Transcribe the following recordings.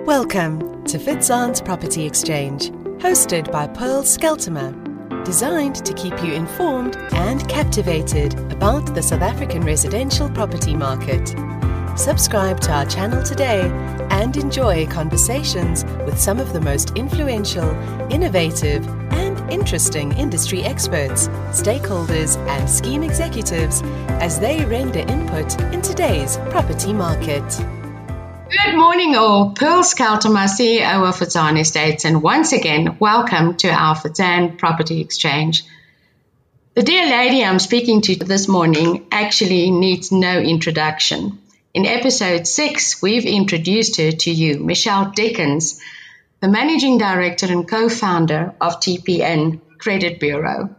Welcome to Fitzon's Property Exchange, hosted by Pearl Skeltimer, designed to keep you informed and captivated about the South African residential property market. Subscribe to our channel today and enjoy conversations with some of the most influential, innovative, and interesting industry experts, stakeholders, and scheme executives as they render input in today's property market. Good morning all, Pearl Skeltimer, CEO of Fitzon Estates, and once again, welcome to our Fitzon Property Exchange. The dear lady I'm speaking to this morning actually needs no introduction. In episode 6, we've introduced her to you, Michelle Dickens, the Managing Director and co-founder of TPN Credit Bureau.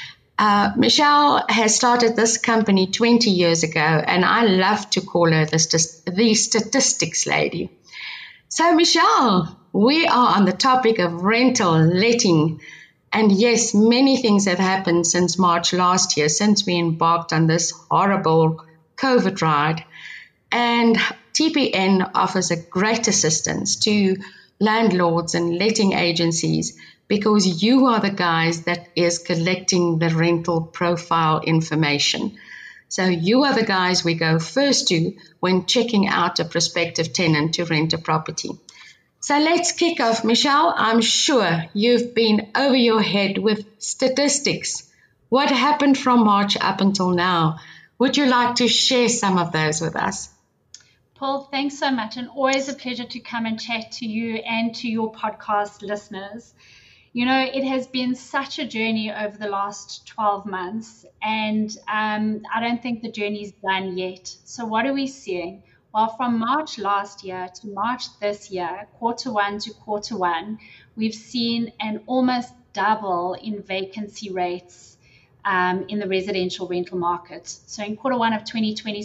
Michelle has started this company 20 years ago, and I love to call her the statistics lady. So, Michelle, we are on the topic of rental letting, and yes, many things have happened since March last year, since we embarked on this horrible COVID ride. And TPN offers a great assistance to landlords and letting agencies because you are the guys that is collecting the rental profile information. So you are the guys we go first to when checking out a prospective tenant to rent a property. So let's kick off. Michelle, I'm sure you've been over your head with statistics. What happened from March up until now? Would you like to share some of those with us? Paul, thanks so much, and always a pleasure to come and chat to you and to your podcast listeners. You know, it has been such a journey over the last 12 months, and I don't think the journey's done yet. So what are we seeing? Well, from March last year to March this year, quarter one to quarter one, we've seen an almost double in vacancy rates in the residential rental market. So in quarter one of 2020,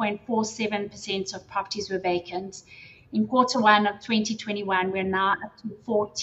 7.47% of properties were vacant. In quarter one of 2021, we're now up to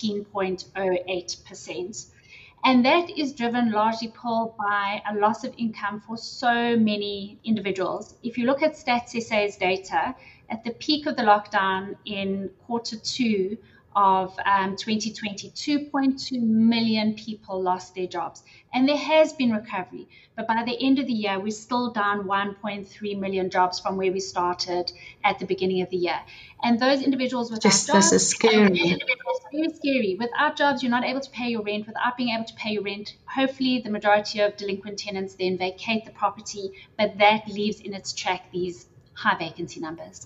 14.08%. And that is driven largely, Paul, by a loss of income for so many individuals. If you look at Stats SA's data, at the peak of the lockdown in quarter two of 2020, 2.2 million people lost their jobs. And there has been recovery. But by the end of the year, we're still down 1.3 million jobs from where we started at the beginning of the year. And those individuals without jobs, this is scary. It's very scary. Without jobs, you're not able to pay your rent. Without being able to pay your rent, hopefully the majority of delinquent tenants then vacate the property, but that leaves in its track these high vacancy numbers.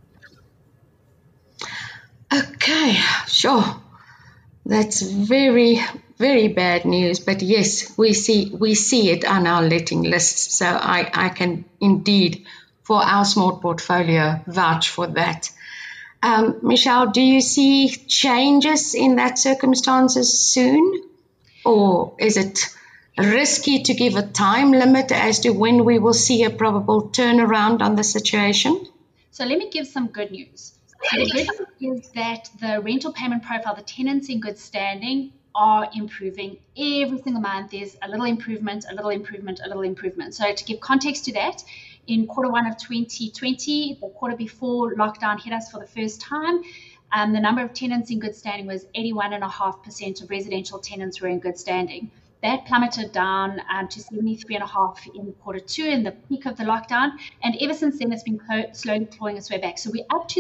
Okay, sure. That's very, very bad news. But yes, we see it on our letting lists. So I can indeed, for our small portfolio, vouch for that. Michelle, do you see changes in that circumstances soon? Or is it risky to give a time limit as to when we will see a probable turnaround on the situation? So let me give some good news. The good news is that the rental payment profile, the tenants in good standing, are improving. Every single month there's a little improvement, a little improvement, a little improvement. So to give context to that, in quarter one of 2020, the quarter before lockdown hit us for the first time, the number of tenants in good standing was 81.5% of residential tenants were in good standing. That plummeted down to 73.5% in quarter two in the peak of the lockdown. And ever since then, it's been slowly clawing its way back. So we're up to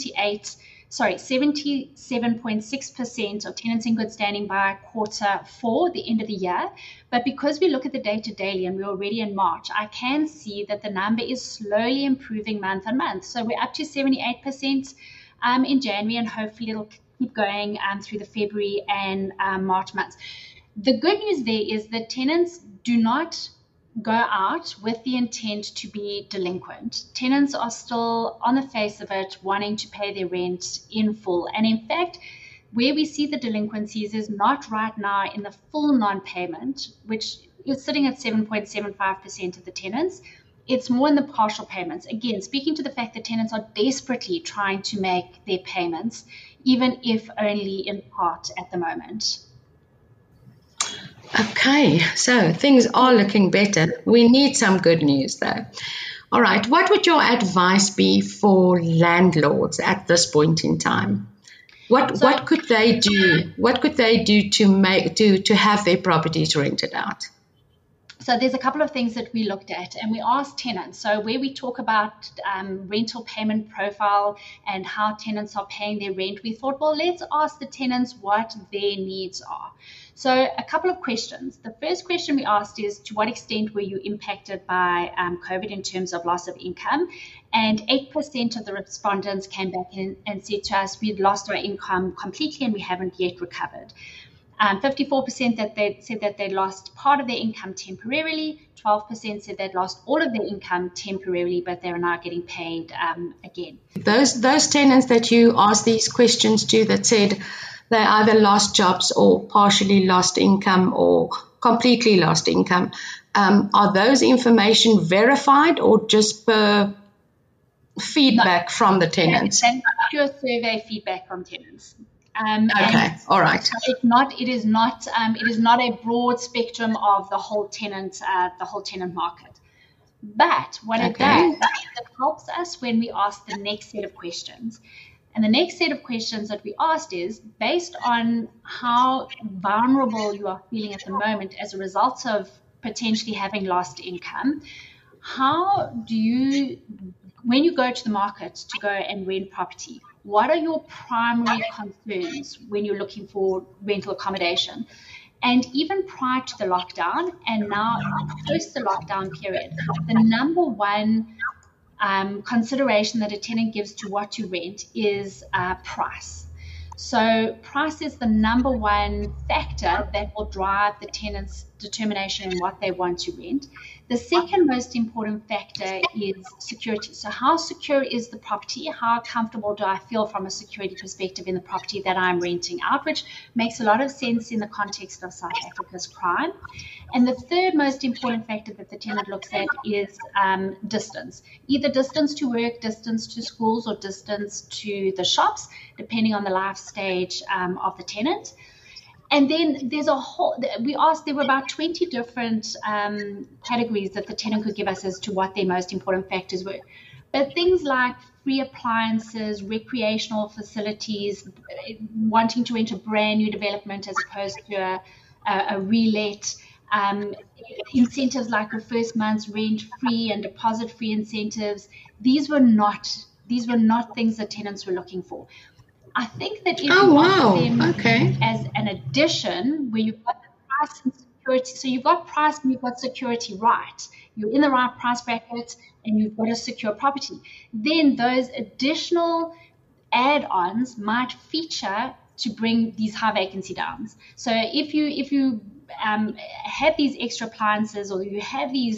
77.6% of tenants in good standing by quarter four, the end of the year. But because we look at the data daily and we're already in March, I can see that the number is slowly improving month on month. So we're up to 78% in January, and hopefully it'll keep going through the February and March months. The good news there is that tenants do not go out with the intent to be delinquent. Tenants are still, on the face of it, wanting to pay their rent in full. And in fact, where we see the delinquencies is not right now in the full non-payment, which is sitting at 7.75% of the tenants. It's more in the partial payments. Again, speaking to the fact that tenants are desperately trying to make their payments, even if only in part at the moment. Okay, so things are looking better. We need some good news though. All right, what would your advice be for landlords at this point in time? What could they do? What could they do to have their properties rented out? So there's a couple of things that we looked at, and we asked tenants. So where we talk about rental payment profile and how tenants are paying their rent, we thought, well, let's ask the tenants what their needs are. So a couple of questions. The first question we asked is, to what extent were you impacted by COVID in terms of loss of income? And 8% of the respondents came back in and said to us, we'd lost our income completely and we haven't yet recovered. 54% that they said that they lost part of their income temporarily. 12% said they'd lost all of their income temporarily, but they're now getting paid again. Those tenants that you asked these questions to that said they either lost jobs or partially lost income or completely lost income, are those information verified or just per feedback from the tenants? Pure survey feedback from tenants. Okay, all right. It is not a broad spectrum of the whole tenant market. But what it does, it helps us when we ask the next set of questions. And the next set of questions that we asked is, based on how vulnerable you are feeling at the moment as a result of potentially having lost income, how do you, when you go to the market to go and rent property, what are your primary concerns when you're looking for rental accommodation? And even prior to the lockdown and now post the lockdown period, the number one consideration that a tenant gives to what to rent is price. So price is the number one factor that will drive the tenant's determination in what they want to rent. The second most important factor is security. So how secure is the property? How comfortable do I feel from a security perspective in the property that I'm renting out, which makes a lot of sense in the context of South Africa's crime. And the third most important factor that the tenant looks at is distance, either distance to work, distance to schools, or distance to the shops, depending on the life stage of the tenant. And then there's we asked, there were about 20 different categories that the tenant could give us as to what their most important factors were. But things like free appliances, recreational facilities, wanting to rent a brand new development as opposed to a relet, incentives like your first month's rent free and deposit free incentives, these were not things that tenants were looking for. I think that if you offer them as an addition where you've got the price and security, so you've got price and you've got security right, you're in the right price bracket and you've got a secure property, then those additional add-ons might feature to bring these high vacancy downs. So if you have these extra appliances or you have these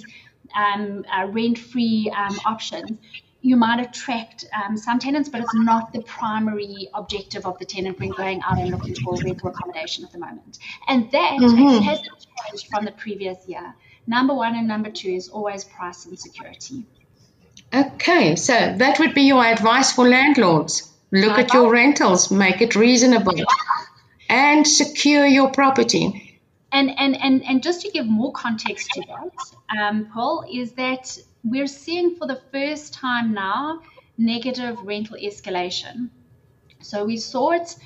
rent-free options, you might attract some tenants, but it's not the primary objective of the tenant when going out and looking for rental accommodation at the moment. And that hasn't changed from the previous year. Number one and number two is always price and security. Okay, so that would be your advice for landlords. Look at your rentals, make it reasonable, and secure your property. And just to give more context to that, Pearl, is that we're seeing for the first time now negative rental escalation. So we saw it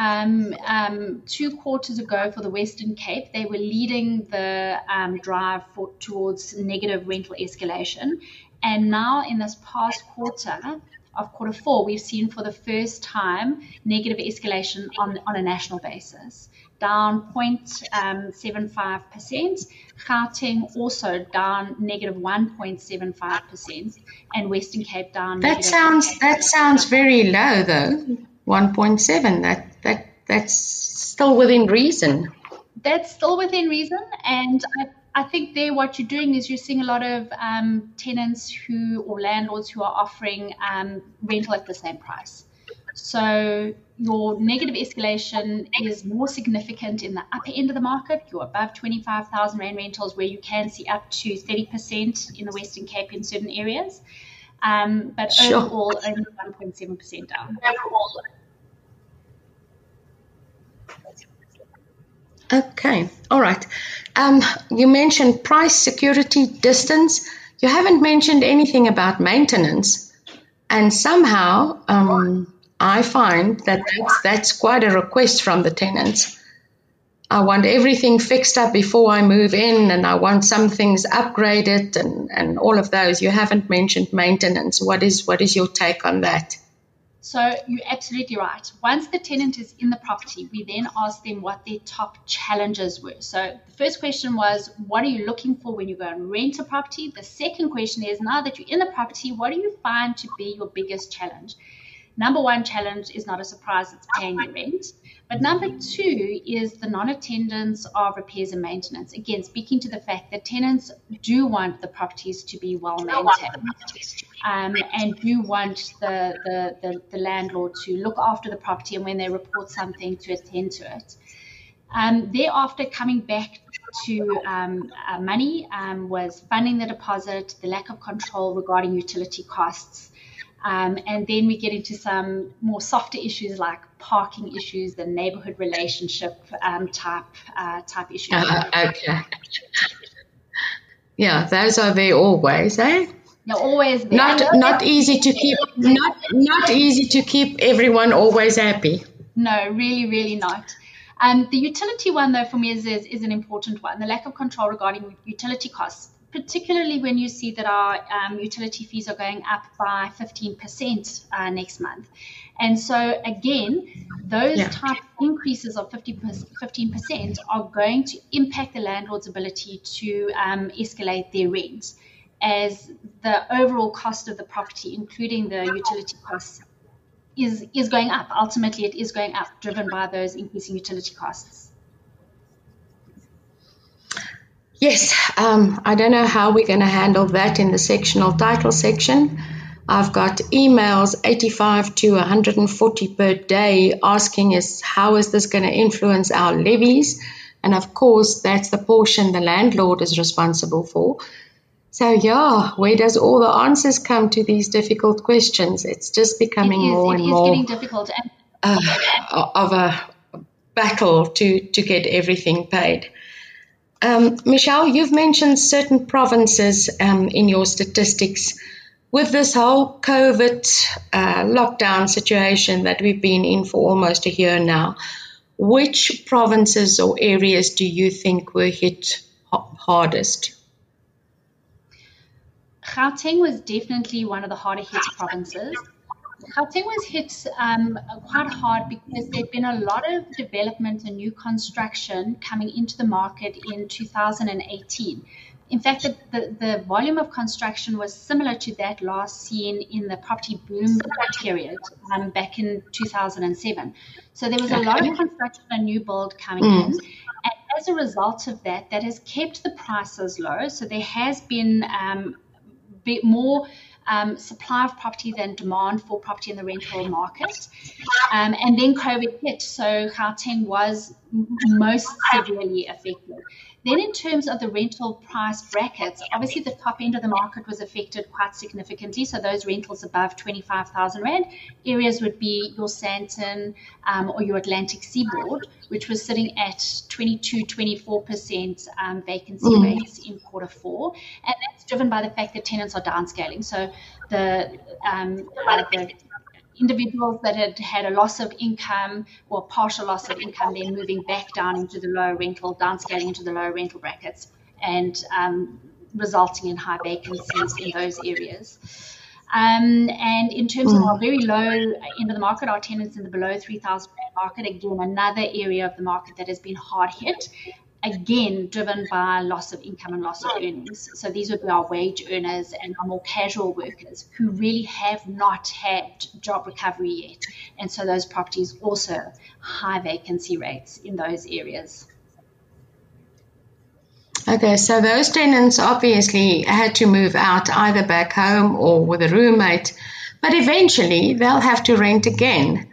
2 quarters ago for the Western Cape. They were leading the drive towards negative rental escalation. And now in this past quarter of quarter 4, we've seen for the first time negative escalation on a national basis, down 0.75%. Gauteng also down negative 1.75%, and Western Cape down. That sounds very low though. 1.7. That's still within reason. That's still within reason, and I think there what you're doing is you're seeing a lot of tenants or landlords who are offering rental at the same price. So your negative escalation is more significant in the upper end of the market. You're above 25,000 Rand rentals, where you can see up to 30% in the Western Cape in certain areas. But overall, only 1.7% down. Okay, all right. You mentioned price, security, distance. You haven't mentioned anything about maintenance. And somehow I find that that's quite a request from the tenants. I want everything fixed up before I move in, and I want some things upgraded and all of those. You haven't mentioned maintenance. What is your take on that? So you're absolutely right. Once the tenant is in the property, we then ask them what their top challenges were. So the first question was, what are you looking for when you go and rent a property? The second question is, now that you're in the property, what do you find to be your biggest challenge? Number one challenge is not a surprise, it's paying your rent. But number two is the non-attendance of repairs and maintenance. Again, speaking to the fact that tenants do want the properties to be well maintained, and do want the landlord to look after the property, and when they report something, to attend to it. Thereafter, coming back to money was funding the deposit, the lack of control regarding utility costs. And then we get into some more softer issues like parking issues, the neighborhood relationship type issues. Okay. Yeah, those are there always, eh? They're always there. Not easy to keep. Not easy to keep everyone always happy. No, really, really not. The utility one, though, for me is an important one. The lack of control regarding utility costs, particularly when you see that our utility fees are going up by 15% next month. And so, again, those type of increases of 15% are going to impact the landlord's ability to escalate their rent, as the overall cost of the property, including the utility costs, is going up. Ultimately, it is going up, driven by those increasing utility costs. Yes, I don't know how we're going to handle that in the sectional title section. I've got emails 85 to 140 per day asking us how is this going to influence our levies, and of course that's the portion the landlord is responsible for. So where does all the answers come to these difficult questions? It's just becoming more and more getting difficult of a battle to get everything paid. Michelle, you've mentioned certain provinces in your statistics. With this whole COVID lockdown situation that we've been in for almost a year now, which provinces or areas do you think were hit hardest? Gauteng was definitely one of the harder hit provinces. Gauteng was hit quite hard because there'd been a lot of development and new construction coming into the market in 2018. In fact, the volume of construction was similar to that last seen in the property boom period back in 2007. So there was a lot of construction and new build coming in. And as a result of that has kept the prices low. So there has been more supply of property than demand for property in the rental market. And then COVID hit, so Gauteng was most severely affected. Then in terms of the rental price brackets, obviously the top end of the market was affected quite significantly. So those rentals above 25,000 Rand areas would be your Sandton or your Atlantic Seaboard, which was sitting at 22-24% vacancy rates in Q4. And that's driven by the fact that tenants are downscaling. So the individuals that had a loss of income or partial loss of income, then moving back down into the lower rental, downscaling into the lower rental brackets, and resulting in high vacancies in those areas. And in terms of our very low end of the market, our tenants in the below 3,000 market, again, another area of the market that has been hard hit, again, driven by loss of income and loss of earnings. So these would be our wage earners and our more casual workers who really have not had job recovery yet. And so those properties also high vacancy rates in those areas. Okay, so those tenants obviously had to move out either back home or with a roommate, but eventually they'll have to rent again.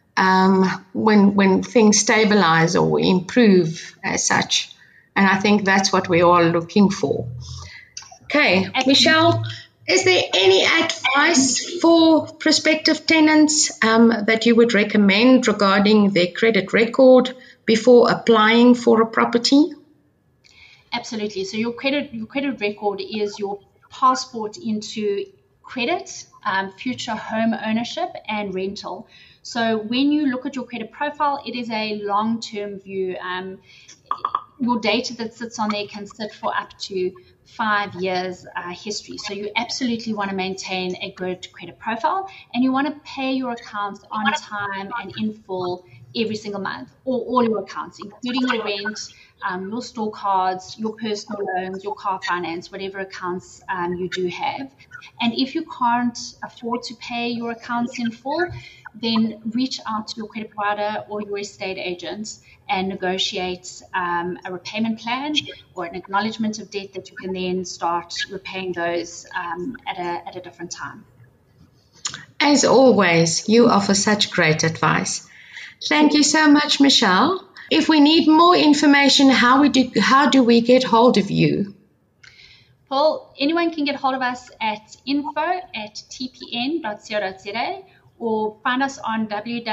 When things stabilize or improve as such. And I think that's what we're all looking for. Okay, Michelle, is there any advice for prospective tenants that you would recommend regarding their credit record before applying for a property? Absolutely. So your credit record is your passport into credit, future home ownership and rental. So when you look at your credit profile, it is a long-term view. Your data that sits on there can sit for up to 5 years history. So you absolutely want to maintain a good credit profile, and you want to pay your accounts on time and in full every single month, or all your accounts, including your rent, your store cards, your personal loans, your car finance, whatever accounts you do have. And if you can't afford to pay your accounts in full, then reach out to your credit provider or your estate agent and negotiate a repayment plan or an acknowledgement of debt that you can then start repaying those at a different time. As always, you offer such great advice. Thank you so much, Michelle. If we need more information, how do we get hold of you? Well, anyone can get hold of us at info@tpn.co.za or find us on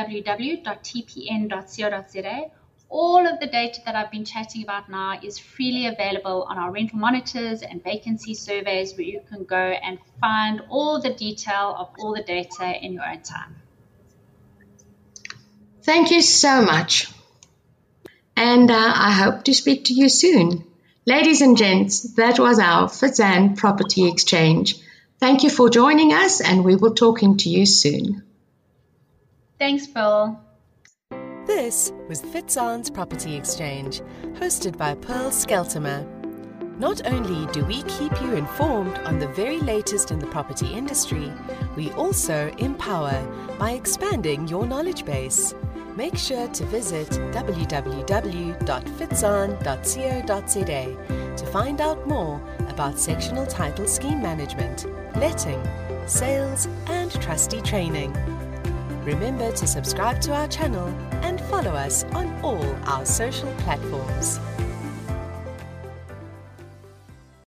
www.tpn.co.za. All of the data that I've been chatting about now is freely available on our rental monitors and vacancy surveys, where you can go and find all the detail of all the data in your own time. Thank you so much. And I hope to speak to you soon. Ladies and gents, that was our Fitzan Property Exchange. Thank you for joining us, and we will talking to you soon. Thanks, Pearl. This was Fitzan's Property Exchange, hosted by Pearl Skeltimer. Not only do we keep you informed on the very latest in the property industry, we also empower by expanding your knowledge base. Make sure to visit www.fitzan.co.za to find out more about sectional title scheme management, letting, sales and trustee training. Remember to subscribe to our channel and follow us on all our social platforms.